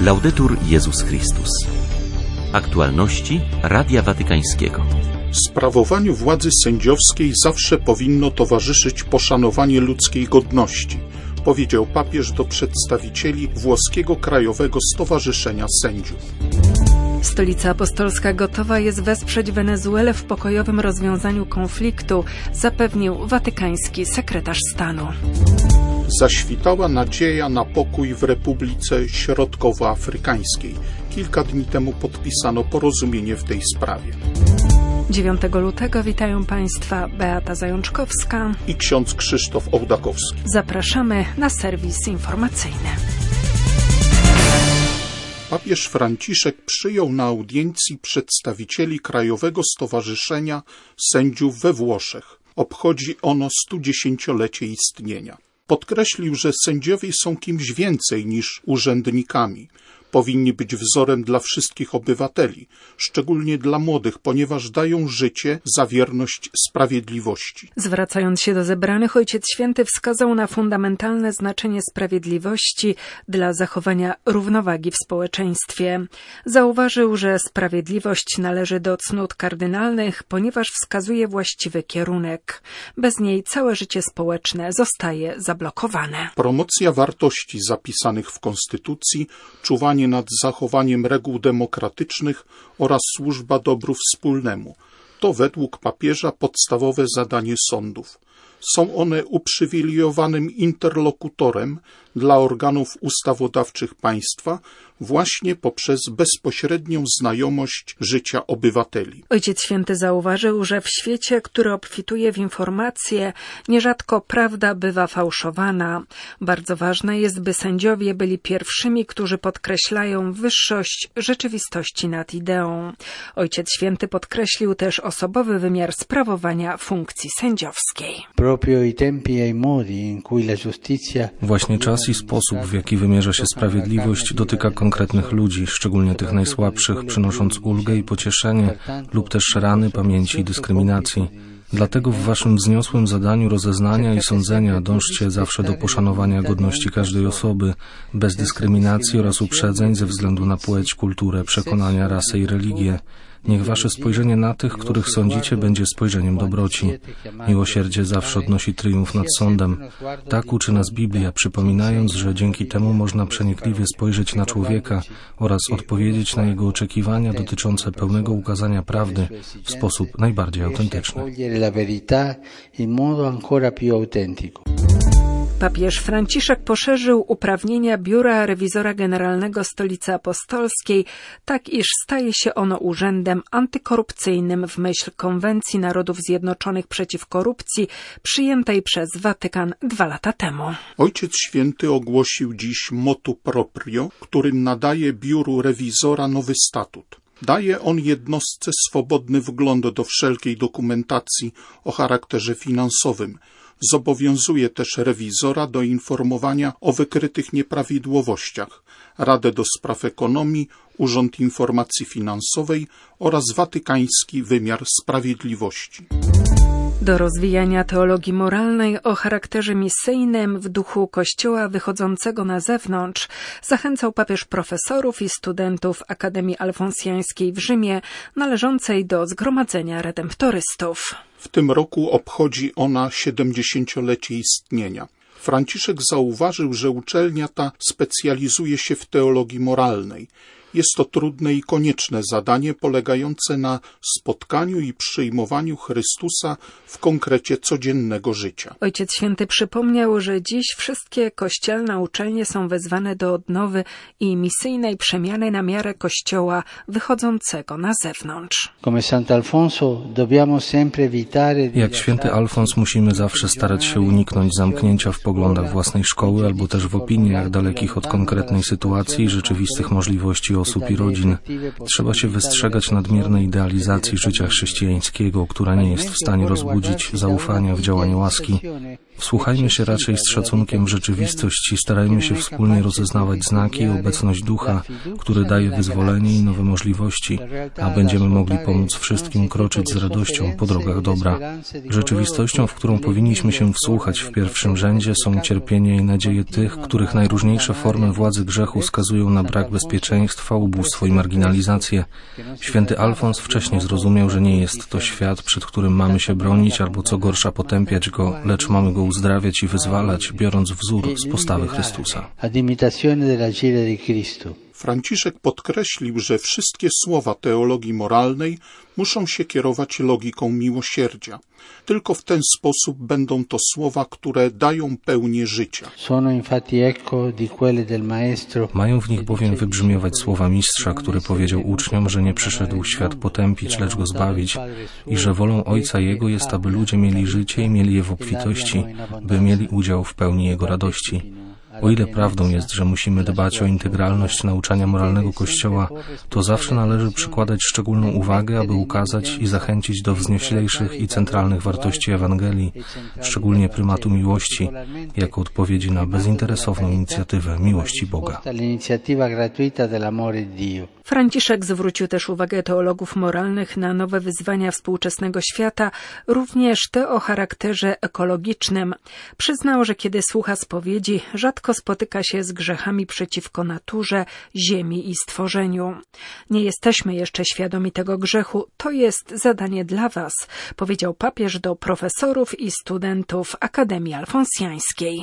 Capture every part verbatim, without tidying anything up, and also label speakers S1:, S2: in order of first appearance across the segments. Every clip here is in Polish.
S1: Laudetur Jezus Chrystus. Aktualności Radia Watykańskiego.
S2: Sprawowaniu władzy sędziowskiej zawsze powinno towarzyszyć poszanowanie ludzkiej godności, powiedział papież do przedstawicieli włoskiego Krajowego Stowarzyszenia Sędziów.
S3: Stolica Apostolska gotowa jest wesprzeć Wenezuelę w pokojowym rozwiązaniu konfliktu, zapewnił watykański sekretarz stanu.
S2: Zaświtała nadzieja na pokój w Republice Środkowoafrykańskiej. Kilka dni temu podpisano porozumienie w tej sprawie.
S3: dziewiątego lutego witają Państwa Beata Zajączkowska
S2: i ksiądz Krzysztof Ołdakowski.
S3: Zapraszamy na serwis informacyjny.
S2: Papież Franciszek przyjął na audiencji przedstawicieli Krajowego Stowarzyszenia Sędziów we Włoszech. Obchodzi ono studziesięciolecie istnienia. Podkreślił, że sędziowie są kimś więcej niż urzędnikami. Powinni być wzorem dla wszystkich obywateli, szczególnie dla młodych, ponieważ dają życie za wierność sprawiedliwości.
S3: Zwracając się do zebranych, Ojciec Święty wskazał na fundamentalne znaczenie sprawiedliwości dla zachowania równowagi w społeczeństwie. Zauważył, że sprawiedliwość należy do cnót kardynalnych, ponieważ wskazuje właściwy kierunek. Bez niej całe życie społeczne zostaje zablokowane.
S2: Promocja wartości zapisanych w Konstytucji, czuwanie nad zachowaniem reguł demokratycznych oraz służba dobru wspólnemu. To według papieża podstawowe zadanie sądów. Są one uprzywilejowanym interlokutorem dla organów ustawodawczych państwa właśnie poprzez bezpośrednią znajomość życia obywateli.
S3: Ojciec Święty zauważył, że w świecie, który obfituje w informacje, nierzadko prawda bywa fałszowana. Bardzo ważne jest, by sędziowie byli pierwszymi, którzy podkreślają wyższość rzeczywistości nad ideą. Ojciec Święty podkreślił też osobowy wymiar sprawowania funkcji sędziowskiej.
S4: Właśnie czas i sposób, w jaki wymierza się sprawiedliwość, dotyka konkretnych ludzi, szczególnie tych najsłabszych, przynosząc ulgę i pocieszenie lub też rany pamięci i dyskryminacji. Dlatego w waszym wzniosłym zadaniu rozeznania i sądzenia dążcie zawsze do poszanowania godności każdej osoby, bez dyskryminacji oraz uprzedzeń ze względu na płeć, kulturę, przekonania, rasę i religię. Niech wasze spojrzenie na tych, których sądzicie, będzie spojrzeniem dobroci. Miłosierdzie zawsze odnosi triumf nad sądem. Tak uczy nas Biblia, przypominając, że dzięki temu można przenikliwie spojrzeć na człowieka oraz odpowiedzieć na jego oczekiwania dotyczące pełnego ukazania prawdy w sposób najbardziej autentyczny.
S3: Papież Franciszek poszerzył uprawnienia Biura Rewizora Generalnego Stolicy Apostolskiej, tak iż staje się ono urzędem antykorupcyjnym w myśl Konwencji Narodów Zjednoczonych przeciw korupcji, przyjętej przez Watykan dwa lata temu.
S2: Ojciec Święty ogłosił dziś motu proprio, którym nadaje Biuru Rewizora nowy statut. Daje on jednostce swobodny wgląd do wszelkiej dokumentacji o charakterze finansowym. Zobowiązuje też rewizora do informowania o wykrytych nieprawidłowościach, Radę do Spraw Ekonomii, Urząd Informacji Finansowej oraz Watykański Wymiar Sprawiedliwości.
S3: Do rozwijania teologii moralnej o charakterze misyjnym w duchu Kościoła wychodzącego na zewnątrz zachęcał papież profesorów i studentów Akademii Alfonsjańskiej w Rzymie, należącej do Zgromadzenia Redemptorystów.
S2: W tym roku obchodzi ona siedemdziesięciolecie istnienia. Franciszek zauważył, że uczelnia ta specjalizuje się w teologii moralnej. Jest to trudne i konieczne zadanie polegające na spotkaniu i przyjmowaniu Chrystusa w konkrecie codziennego życia.
S3: Ojciec Święty przypomniał, że dziś wszystkie kościelne uczelnie są wezwane do odnowy i misyjnej przemiany na miarę Kościoła wychodzącego na zewnątrz.
S4: Jak święty Alfons musimy zawsze starać się uniknąć zamknięcia w poglądach własnej szkoły albo też w opiniach dalekich od konkretnej sytuacji i rzeczywistych możliwości osób i rodzin. Trzeba się wystrzegać nadmiernej idealizacji życia chrześcijańskiego, która nie jest w stanie rozbudzić zaufania w działanie łaski. Wsłuchajmy się raczej z szacunkiem w rzeczywistość i starajmy się wspólnie rozeznawać znaki i obecność Ducha, który daje wyzwolenie i nowe możliwości, a będziemy mogli pomóc wszystkim kroczyć z radością po drogach dobra. Rzeczywistością, w którą powinniśmy się wsłuchać w pierwszym rzędzie, są cierpienia i nadzieje tych, których najróżniejsze formy władzy grzechu skazują na brak bezpieczeństwa, ubóstwo i marginalizację. Święty Alfons wcześniej zrozumiał, że nie jest to świat, przed którym mamy się bronić albo co gorsza potępiać go, lecz mamy go uzdrawiać i wyzwalać, biorąc wzór z postawy Chrystusa.
S2: Franciszek podkreślił, że wszystkie słowa teologii moralnej muszą się kierować logiką miłosierdzia. Tylko w ten sposób będą to słowa, które dają pełnię życia.
S4: Mają w nich bowiem wybrzmiewać słowa mistrza, który powiedział uczniom, że nie przyszedł świat potępić, lecz go zbawić i że wolą Ojca Jego jest, aby ludzie mieli życie i mieli je w obfitości, by mieli udział w pełni Jego radości. O ile prawdą jest, że musimy dbać o integralność nauczania moralnego Kościoła, to zawsze należy przykładać szczególną uwagę, aby ukazać i zachęcić do wznioślejszych i centralnych wartości Ewangelii, szczególnie prymatu miłości, jako odpowiedzi na bezinteresowną inicjatywę miłości Boga.
S3: Franciszek zwrócił też uwagę teologów moralnych na nowe wyzwania współczesnego świata, również te o charakterze ekologicznym. Przyznał, że kiedy słucha spowiedzi, rzadko spotyka się z grzechami przeciwko naturze, ziemi i stworzeniu. Nie jesteśmy jeszcze świadomi tego grzechu, to jest zadanie dla was, powiedział papież do profesorów i studentów Akademii Alfonsjańskiej.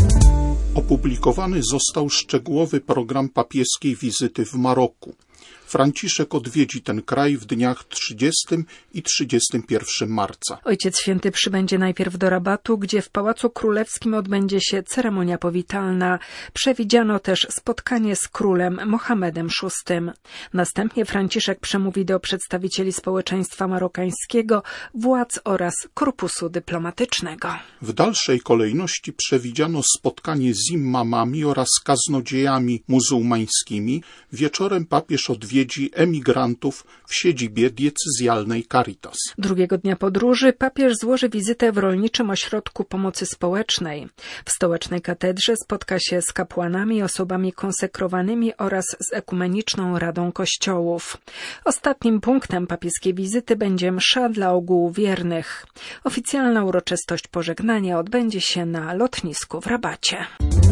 S2: Opublikowany został szczegółowy program papieskiej wizyty w Maroku. Franciszek odwiedzi ten kraj w dniach trzydziestego i trzydziestego pierwszego marca.
S3: Ojciec Święty przybędzie najpierw do Rabatu, gdzie w Pałacu Królewskim odbędzie się ceremonia powitalna. Przewidziano też spotkanie z królem Mohamedem szóstym. Następnie Franciszek przemówi do przedstawicieli społeczeństwa marokańskiego, władz oraz korpusu dyplomatycznego.
S2: W dalszej kolejności przewidziano spotkanie z imamami oraz kaznodziejami muzułmańskimi. Wieczorem papież odwiedzi emigrantów w siedzibie diecezjalnej Caritas.
S3: Drugiego dnia podróży papież złoży wizytę w rolniczym ośrodku pomocy społecznej. W stołecznej katedrze spotka się z kapłanami, osobami konsekrowanymi oraz z Ekumeniczną Radą Kościołów. Ostatnim punktem papieskiej wizyty będzie msza dla ogółu wiernych. Oficjalna uroczystość pożegnania odbędzie się na lotnisku w Rabacie.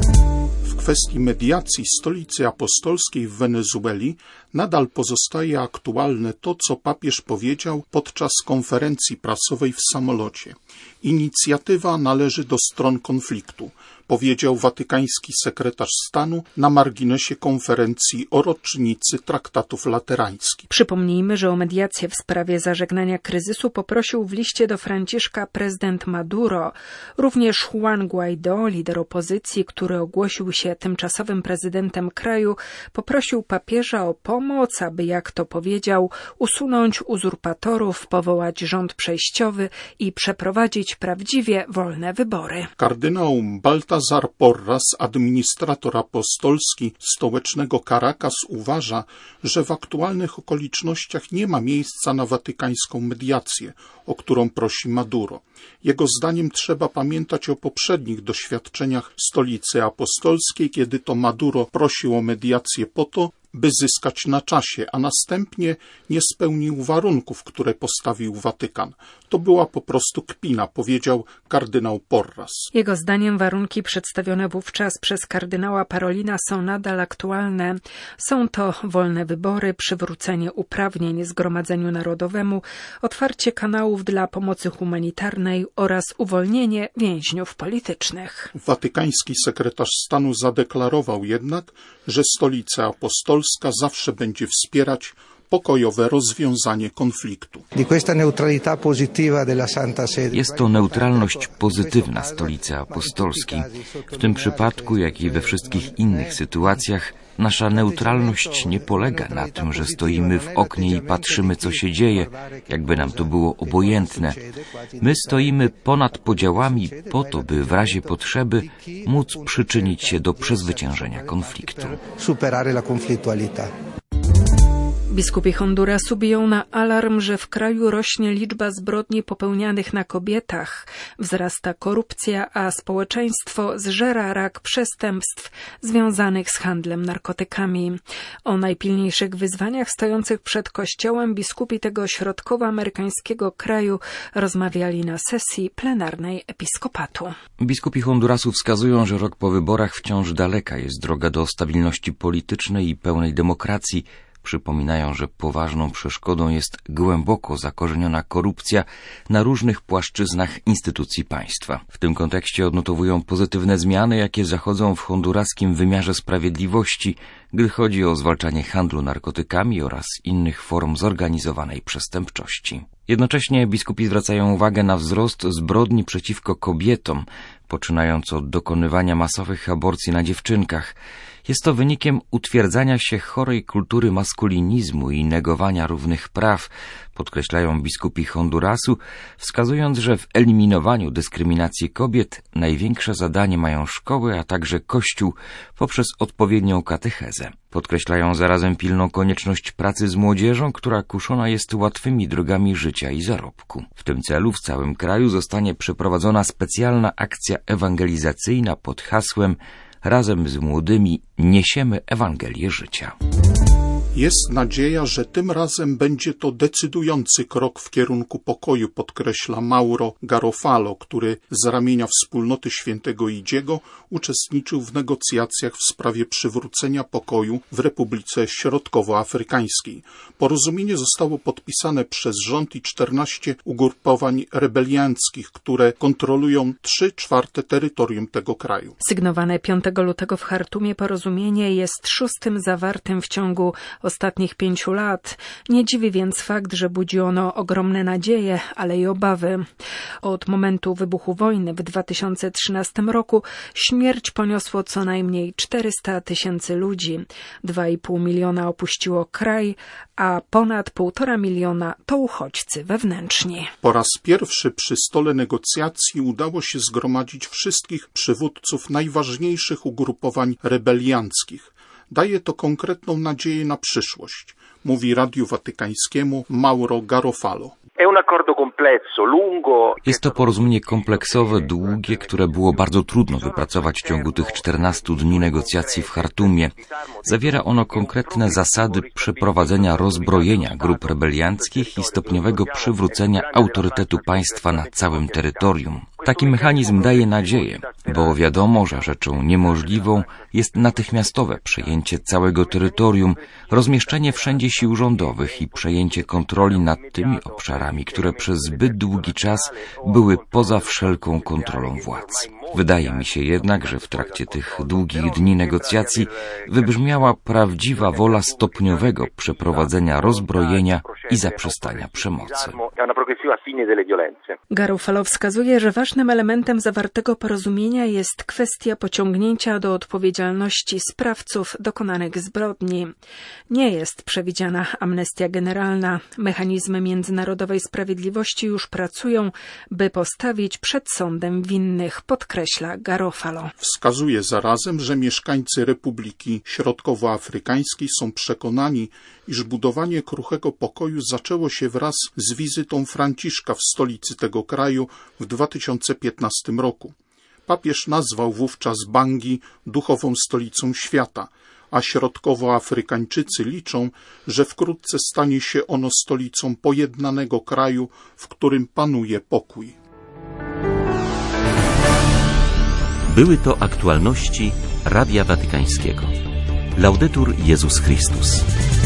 S2: W kwestii mediacji Stolicy Apostolskiej w Wenezueli nadal pozostaje aktualne to, co papież powiedział podczas konferencji prasowej w samolocie. Inicjatywa należy do stron konfliktu, powiedział watykański sekretarz stanu na marginesie konferencji o rocznicy traktatów laterańskich.
S3: Przypomnijmy, że o mediację w sprawie zażegnania kryzysu poprosił w liście do Franciszka prezydent Maduro. Również Juan Guaidó, lider opozycji, który ogłosił się tymczasowym prezydentem kraju, poprosił papieża o pomoc, aby, jak to powiedział, usunąć uzurpatorów, powołać rząd przejściowy i przeprowadzić prawdziwie wolne wybory.
S2: Kardynał Baltazar Porras, administrator apostolski stołecznego Caracas, uważa, że w aktualnych okolicznościach nie ma miejsca na watykańską mediację, o którą prosi Maduro. Jego zdaniem trzeba pamiętać o poprzednich doświadczeniach Stolicy Apostolskiej, kiedy to Maduro prosił o mediację po to, by zyskać na czasie, a następnie nie spełnił warunków, które postawił Watykan. To była po prostu kpina, powiedział kardynał Porras.
S3: Jego zdaniem warunki przedstawione wówczas przez kardynała Parolina są nadal aktualne. Są to wolne wybory, przywrócenie uprawnień Zgromadzeniu Narodowemu, otwarcie kanałów dla pomocy humanitarnej oraz uwolnienie więźniów politycznych.
S2: Watykański sekretarz stanu zadeklarował jednak, że Stolica Apostolska zawsze będzie wspierać pokojowe rozwiązanie konfliktu.
S5: Jest to neutralność pozytywna Stolicy Apostolskiej. W tym przypadku, jak i we wszystkich innych sytuacjach, nasza neutralność nie polega na tym, że stoimy w oknie i patrzymy, co się dzieje, jakby nam to było obojętne. My stoimy ponad podziałami po to, by w razie potrzeby móc przyczynić się do przezwyciężenia konfliktu.
S3: Biskupi Hondurasu biją na alarm, że w kraju rośnie liczba zbrodni popełnianych na kobietach, wzrasta korupcja, a społeczeństwo zżera rak przestępstw związanych z handlem narkotykami. O najpilniejszych wyzwaniach stojących przed Kościołem biskupi tego środkowoamerykańskiego kraju rozmawiali na sesji plenarnej episkopatu.
S5: Biskupi Hondurasu wskazują, że rok po wyborach wciąż daleka jest droga do stabilności politycznej i pełnej demokracji. Przypominają, że poważną przeszkodą jest głęboko zakorzeniona korupcja na różnych płaszczyznach instytucji państwa. W tym kontekście odnotowują pozytywne zmiany, jakie zachodzą w honduraskim wymiarze sprawiedliwości, gdy chodzi o zwalczanie handlu narkotykami oraz innych form zorganizowanej przestępczości. Jednocześnie biskupi zwracają uwagę na wzrost zbrodni przeciwko kobietom, poczynając od dokonywania masowych aborcji na dziewczynkach. Jest to wynikiem utwierdzania się chorej kultury maskulinizmu i negowania równych praw, podkreślają biskupi Hondurasu, wskazując, że w eliminowaniu dyskryminacji kobiet największe zadanie mają szkoły, a także Kościół poprzez odpowiednią katechezę. Podkreślają zarazem pilną konieczność pracy z młodzieżą, która kuszona jest łatwymi drogami życia i zarobku. W tym celu w całym kraju zostanie przeprowadzona specjalna akcja ewangelizacyjna pod hasłem Razem z młodymi niesiemy Ewangelię życia.
S2: Jest nadzieja, że tym razem będzie to decydujący krok w kierunku pokoju, podkreśla Mauro Garofalo, który z ramienia Wspólnoty Świętego Idziego uczestniczył w negocjacjach w sprawie przywrócenia pokoju w Republice Środkowoafrykańskiej. Porozumienie zostało podpisane przez rząd i czternaście ugrupowań rebelianckich, które kontrolują trzy czwarte terytorium tego kraju.
S3: Sygnowane piątego lutego w Chartumie porozumienie jest szóstym zawartym w ciągu ostatnich pięciu lat. Nie dziwi więc fakt, że budzi ono ogromne nadzieje, ale i obawy. Od momentu wybuchu wojny w dwa tysiące trzynastym roku śmierć poniosło co najmniej czterysta tysięcy ludzi. Dwa i pół miliona opuściło kraj, a ponad półtora miliona to uchodźcy wewnętrzni.
S2: Po raz pierwszy przy stole negocjacji udało się zgromadzić wszystkich przywódców najważniejszych ugrupowań rebelianckich. Daje to konkretną nadzieję na przyszłość, mówi Radiu Watykańskiemu Mauro Garofalo.
S5: Jest to porozumienie kompleksowe, długie, które było bardzo trudno wypracować w ciągu tych czternastu dni negocjacji w Chartumie. Zawiera ono konkretne zasady przeprowadzenia rozbrojenia grup rebelianckich i stopniowego przywrócenia autorytetu państwa na całym terytorium. Taki mechanizm daje nadzieję, bo wiadomo, że rzeczą niemożliwą jest natychmiastowe przejęcie całego terytorium, rozmieszczenie wszędzie sił rządowych i przejęcie kontroli nad tymi obszarami, które przez zbyt długi czas były poza wszelką kontrolą władz. Wydaje mi się jednak, że w trakcie tych długich dni negocjacji wybrzmiała prawdziwa wola stopniowego przeprowadzenia rozbrojenia i zaprzestania przemocy.
S3: Garofalo wskazuje, że ważnym elementem zawartego porozumienia jest kwestia pociągnięcia do odpowiedzialności sprawców dokonanych zbrodni. Nie jest przewidziana amnestia generalna. Mechanizmy międzynarodowej sprawiedliwości już pracują, by postawić przed sądem winnych, podkreśla Garofalo.
S2: Wskazuje zarazem, że mieszkańcy Republiki Środkowoafrykańskiej są przekonani, iż budowanie kruchego pokoju zaczęło się wraz z wizytą Franciszka w stolicy tego kraju w dwa tysiące piętnastym roku. Papież nazwał wówczas Bangi duchową stolicą świata, a środkowoafrykańczycy liczą, że wkrótce stanie się ono stolicą pojednanego kraju, w którym panuje pokój.
S1: Były to aktualności Radia Watykańskiego. Laudetur Jezus Chrystus.